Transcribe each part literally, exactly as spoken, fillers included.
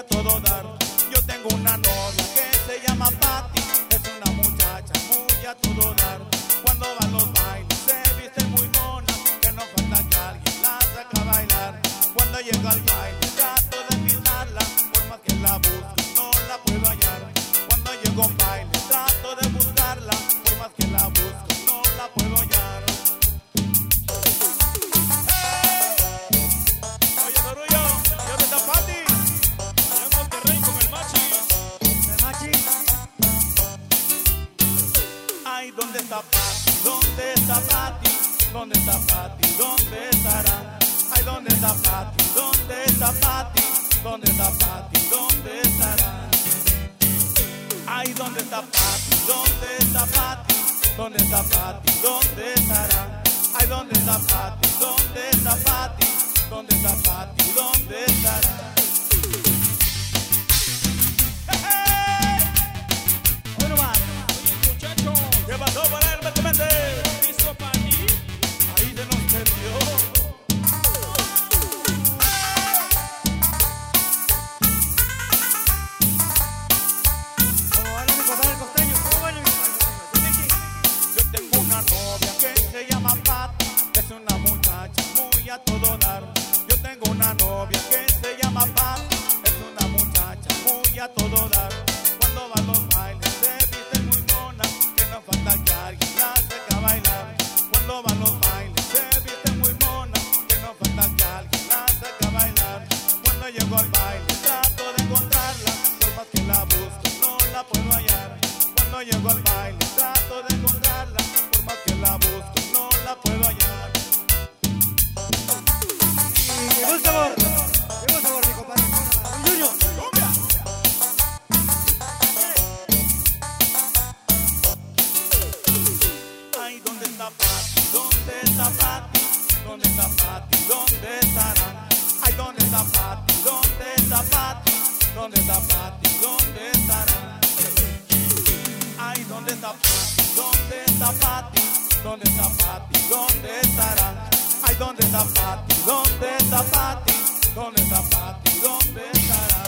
todo dar. Yo tengo una novia que se llama Patti, es una muchacha muy a todo dar. Cuando va a los bailes se viste muy mona, que no falta que alguien la saca a bailar. Cuando llego al baile trato de invitarla, por más que la busco no la puedo hallar. Cuando llego a un baile trato de buscarla, por más que la busco no la puedo hallar. Oye, Sorullo, ¿y dónde está Patti? Allá en Monterrey con el Machi. El Machi. Ay, ¿dónde está Patti? ¿Dónde está Patti? ¿Dónde está Patti? ¿Dónde estará? Ay, ¿dónde está Patti? ¿Dónde está Patti? ¿Dónde está Patti? ¿Dónde estará? Ay, ¿dónde está Patti? ¿Dónde está Patti? ¿Dónde está Patti? ¿Dónde estará? Ay, ¿dónde está Patti? ¿Dónde está Patti? ¿Dónde está Patti? ¿Dónde estará? Bueno, va. Oye, muchacho, ¿Qué pasó por él, mente, mente? ¿listo para ti? Ahí se nos perdió. ¿Cómo baila mi compadre el costeño? ¿Cómo baila mi compadre el costeño? Yo tengo una novia que se llama Patti, es una muchacha muy a todo dar. Yo tengo una novia que se llama Patti, es una muchacha muy a todo dar. Cuando va a los bailes se viste muy mona, que no falta que alguien la saca a bailar. Cuando va a los bailes se viste muy mona, que no falta que alguien la saca a bailar. Cuando llego al baile trato de encontrarla, por más que la busco no la puedo hallar. Cuando llego al baile trato de encontrarla, por más que la busco no la puedo hallar. Y llegó el sabor. Llegó el sabor, mi compadre. Junior. Ay, ¿dónde está Patti? ¿Dónde está Patti? ¿Dónde está Patti? ¿Dónde estará? Ay, ¿dónde está Patti? ¿Dónde está Patti? ¿Dónde está Patti? ¿Dónde estará? Ay, ¿dónde está Patti? ¿Dónde está Patti? ¿Dónde está Patti? ¿Dónde estará? Ay, ¿dónde está Patti? ¿Dónde está Patti? ¿Dónde está Patti? ¿Dónde estará?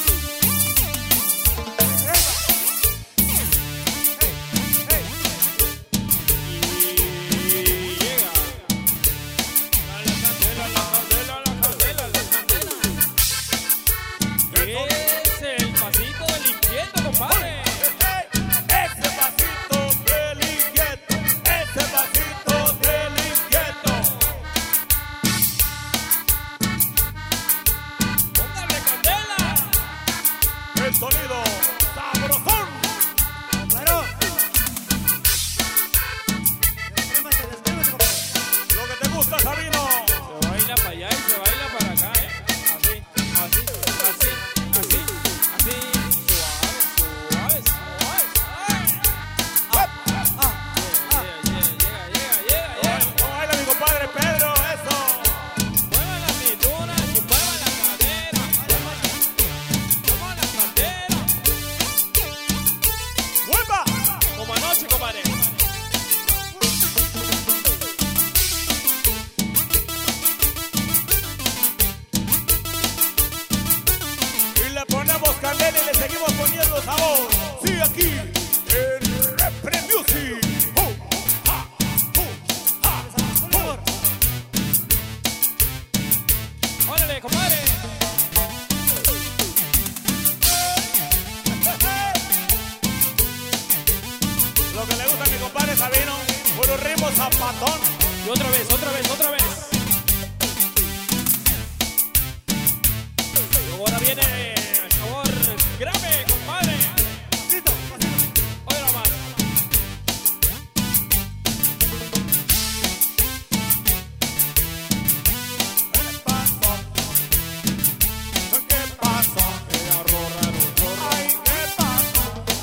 Y llega. A la candela, a la candela, a la candela, a la candela. Es el pasito del inquieto, compadre. Ese pasito del inquieto, ese pasito del inquieto. Póngale candela. El sonido sabrosón. Claro. Desprémate, desprémate, compadre. Lo que te gusta, Sabino. Se baila para allá y se baila para acá, ¿eh? Así, así, así, así, así. Suave, suave, suave, suave. Ah, ah. Llega, llega, llega, llega, llega. ¿Cómo baila mi compadre Pedro? Eso. Muevan la cintura y muevan la cadera. Muevan la cadera. ¡Mueva! Como anoche, compadre. Y le ponemos candela y le seguimos poniendo sabor. Sí, aquí en Repre Music. ¡Uh! ¡Ja! ¡Uh! ¡Ja! Por favor. Órale, compadre. Lo que le gusta a mi compadre Sabino, puro ritmo zapatón. Y otra vez, otra vez, otra vez. Y ahora viene el sabor grave, compadre. Pasito, pasito. Oye nomás. ¿Qué pasó? ¿Qué pasó? Ay, ¿qué pasó?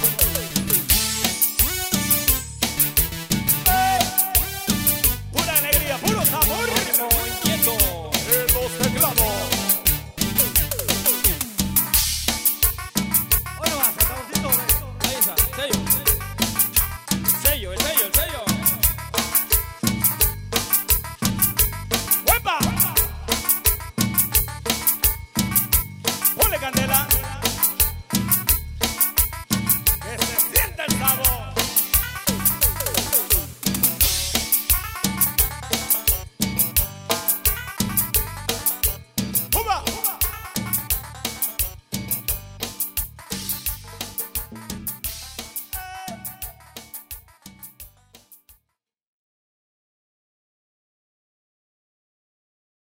¡Eh! Pura alegría, puro sabor. Ritmo inquieto. En los teclados. Dale, Candela.